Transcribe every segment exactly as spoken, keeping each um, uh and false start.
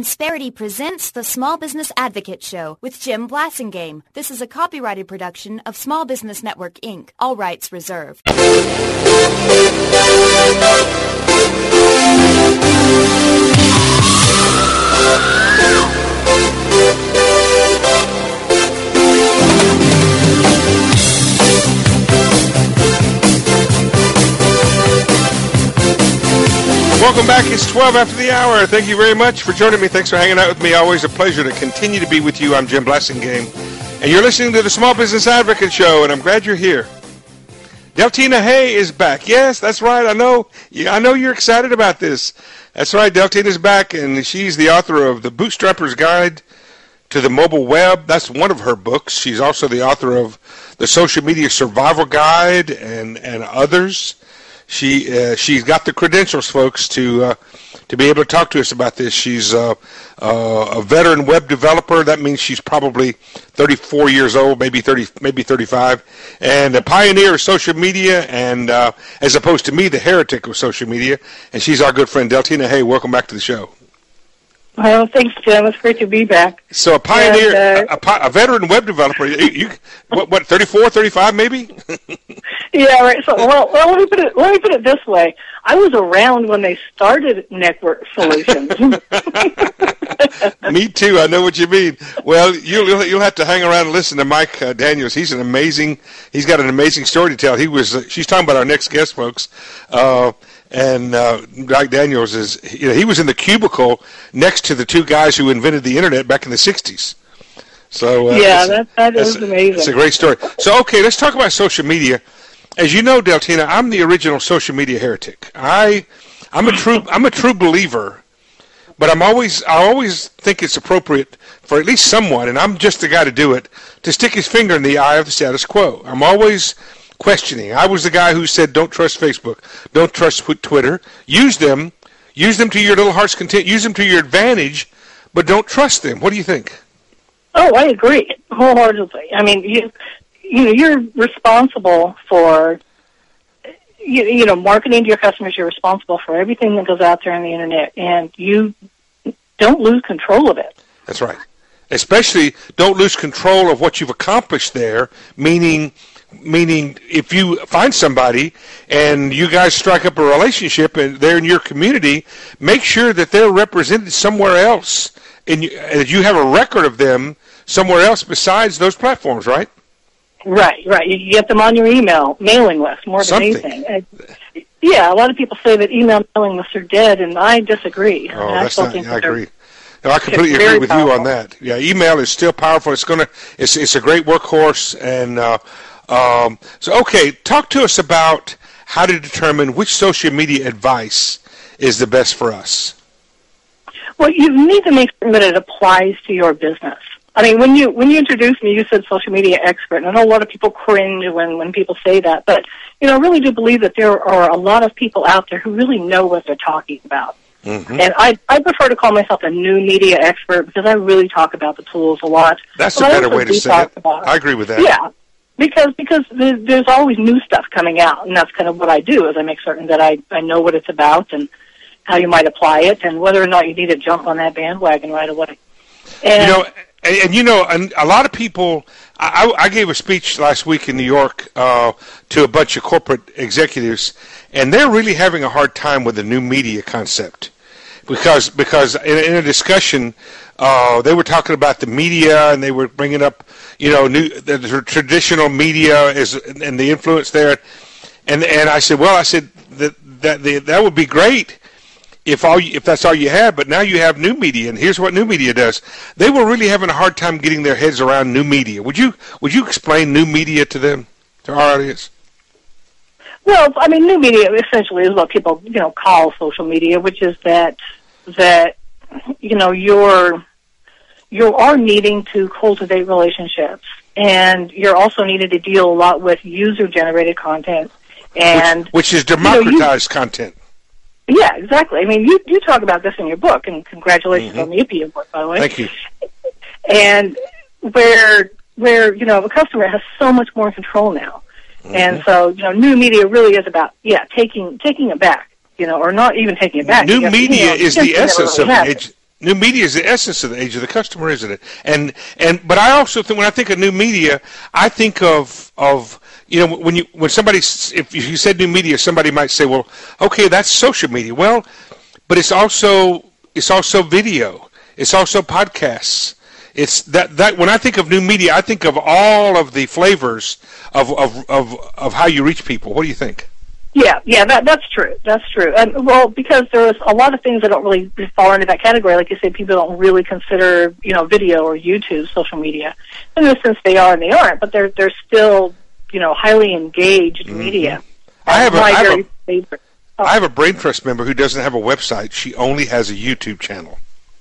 Insperity presents the Small Business Advocate Show with Jim Blasingame. This is a copyrighted production of Small Business Network, Incorporated. All rights reserved. Welcome back. It's twelve after the hour. Thank you very much for joining me. Thanks for hanging out with me. Always a pleasure to continue to be with you. I'm Jim Blasingame, and you're listening to the Small Business Advocate Show, and I'm glad you're here. Deltina Hay is back. Yes, that's right. I know. I know you're excited about this. That's right. Deltina's back, and she's the author of The Bootstrapper's Guide to the Mobile Web. That's one of her books. She's also the author of The Social Media Survival Guide and, and others. She uh, she's got the credentials, folks, to uh, to be able to talk to us about this. She's uh, uh, a veteran web developer. That means she's probably thirty-four years old, maybe thirty, maybe thirty-five, and a pioneer of social media. And uh, as opposed to me, the heretic of social media. And she's our good friend Deltina Hay. Welcome back to the show. Well, thanks, Jim. It's great to be back. So a pioneer, and, uh, a, a veteran web developer. You, you what, what, thirty-four, thirty-five, maybe? Yeah, right. So, well, well, let me put it. Let me put it this way. I was around when they started Network Solutions. Me too. I know what you mean. Well, you'll you'll have to hang around and listen to Mike uh, Daniels. He's an amazing. He's got an amazing story to tell. He was. Uh, she's talking about our next guest, folks. Uh, And uh, Mike Daniels is, you know, he was in the cubicle next to the two guys who invented the internet back in the sixties. So uh, yeah, that that is amazing. It's a great story. So okay, let's talk about social media. As you know, Deltina, I'm the original social media heretic. I, I'm a true, I'm a true believer, but I'm always, I always think it's appropriate for at least someone, and I'm just the guy to do it, to stick his finger in the eye of the status quo. I'm always questioning. I was the guy who said, don't trust Facebook, don't trust Twitter. Use them, use them to your little heart's content, use them to your advantage, but don't trust them. What do you think? Oh, I agree wholeheartedly. I mean, you, you know, you're responsible for, you, you know, marketing to your customers. You're responsible for everything that goes out there on the internet, and you don't lose control of it. That's right. Especially don't lose control of what you've accomplished there, meaning Meaning, if you find somebody and you guys strike up a relationship and they're in your community, make sure that they're represented somewhere else, and you, uh, you have a record of them somewhere else besides those platforms, right? Right, right. You get them on your email mailing list more than Something. anything. Uh, yeah, a lot of people say that email mailing lists are dead, and I disagree. Oh, I that's still not. think Yeah, I that agree. No, I completely agree with powerful. you on that. Yeah, email is still powerful. It's gonna. It's it's a great workhorse, and. Uh, Um, so, okay, talk to us about how to determine which social media advice is the best for us. Well, you need to make certain that it applies to your business. I mean, when you when you introduced me, you said social media expert, and I know a lot of people cringe when, when people say that, but, you know, I really do believe that there are a lot of people out there who really know what they're talking about. Mm-hmm. And I, I prefer to call myself a new media expert because I really talk about the tools a lot. That's but a better way to say it. I agree with that. Yeah. Because because there's always new stuff coming out, and that's kind of what I do, is I make certain that I, I know what it's about and how you might apply it and whether or not you need to jump on that bandwagon right away. And, you know, and, and you know, and a lot of people, I, I gave a speech last week in New York uh, to a bunch of corporate executives, and they're really having a hard time with the new media concept. Because because in, in a discussion, uh, they were talking about the media, and they were bringing up, you know, new the, the traditional media is and the influence there, and and I said, well, I said that that the, that would be great if all you, if that's all you have, but now you have new media, and here's what new media does. They were really having a hard time getting their heads around new media. Would you would you explain new media to them, to our audience? Well, I mean, new media essentially is what people, you know, call social media, which is that that you know you're you are needing to cultivate relationships, and you're also needing to deal a lot with user-generated content, and which, which is democratized you know, you, content. Yeah, exactly. I mean, you you talk about this in your book, and congratulations mm-hmm. on the I P P I book, by the way. Thank you. And where where you know the customer has so much more control now. Mm-hmm. And so, you know, new media really is about, yeah, taking taking it back, you know, or not even taking it back. New media you know, is the essence of it. new media is the essence of the age of the customer, isn't it? And and but I also think when I think of new media, I think of of you know when you when somebody if you said new media, somebody might say, well, okay, that's social media. Well, but it's also it's also video. It's also podcasts. It's that, that when I think of new media, I think of all of the flavors of of, of, of how you reach people. What do you think? Yeah, yeah, that that's true. That's true. And well, because there's a lot of things that don't really fall into that category. Like you said, people don't really consider, you know, video or YouTube social media. In a sense, they are and they aren't, but they're they're still, you know, highly engaged mm-hmm. media. I have, a, I, have a, favorite. Oh. I have a Brain Trust member who doesn't have a website. She only has a YouTube channel.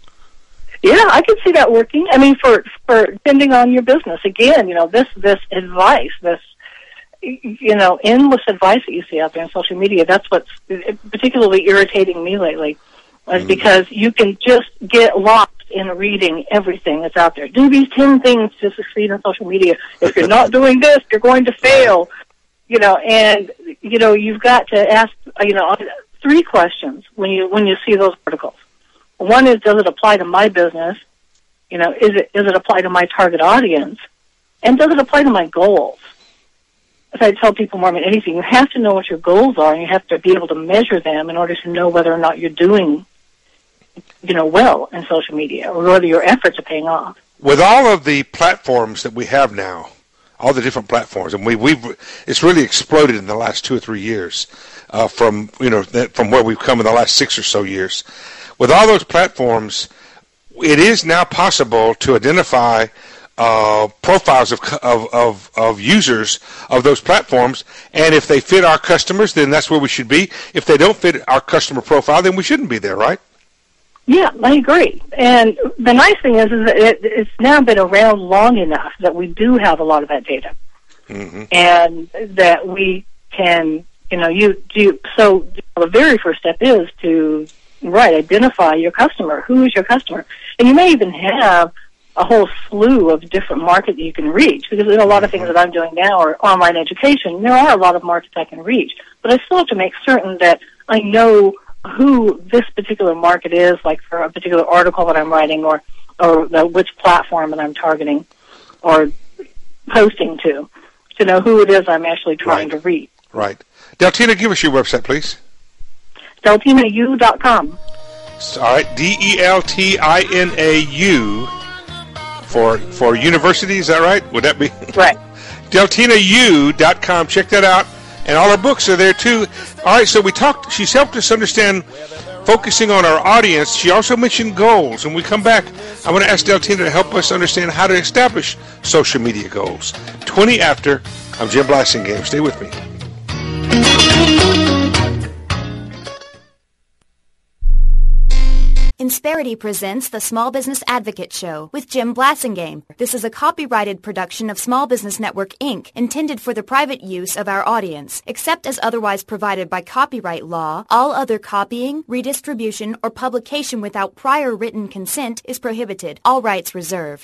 Yeah, I can see that working. I mean, for for depending on your business. Again, you know, this this advice, this you know, endless advice that you see out there on social media. That's what's particularly irritating me lately, is mm. because you can just get lost in reading everything that's out there. Do these ten things to succeed on social media. If you're not doing this, you're going to fail. You know, and you know, you've got to ask, you know, three questions when you when you see those articles. One is, does it apply to my business? You know, is it does it apply to my target audience? And does it apply to my goals? As I tell people more than anything, you have to know what your goals are, and you have to be able to measure them in order to know whether or not you're doing, you know, well in social media, or whether your efforts are paying off. With all of the platforms that we have now, all the different platforms, and we, we've it's really exploded in the last two or three years, uh, from you know from where we've come in the last six or so years. With all those platforms, it is now possible to identify uh, profiles of, of of of users of those platforms, and if they fit our customers, then that's where we should be. If they don't fit our customer profile, then we shouldn't be there, right? Yeah, I agree. And the nice thing is, is that it, it's now been around long enough that we do have a lot of that data, mm-hmm. and that we can, you know, you do. So the very first step is to right identify your customer. Who is your customer? And you may even have a whole slew of different markets that you can reach, because there's a lot of things that I'm doing now are online education. There are a lot of markets I can reach, but I still have to make certain that I know who this particular market is, like for a particular article that I'm writing, or or the, which platform that I'm targeting or posting to, to know who it is I'm actually trying right. to reach. Right. Deltina, give us your website, please. deltina u dot com. All right, D E L T I N A U for for university, is that right? Would that be? Right. deltina u dot com. Check that out. And all our books are there, too. All right, so we talked, she's helped us understand focusing on our audience. She also mentioned goals. When we come back, I want to ask Deltina to help us understand how to establish social media goals. twenty after, I'm Jim Blasingame. Stay with me. Insperity presents the Small Business Advocate Show with Jim Blasingame. This is a copyrighted production of Small Business Network, Incorporated, intended for the private use of our audience. Except as otherwise provided by copyright law, all other copying, redistribution, or publication without prior written consent is prohibited. All rights reserved.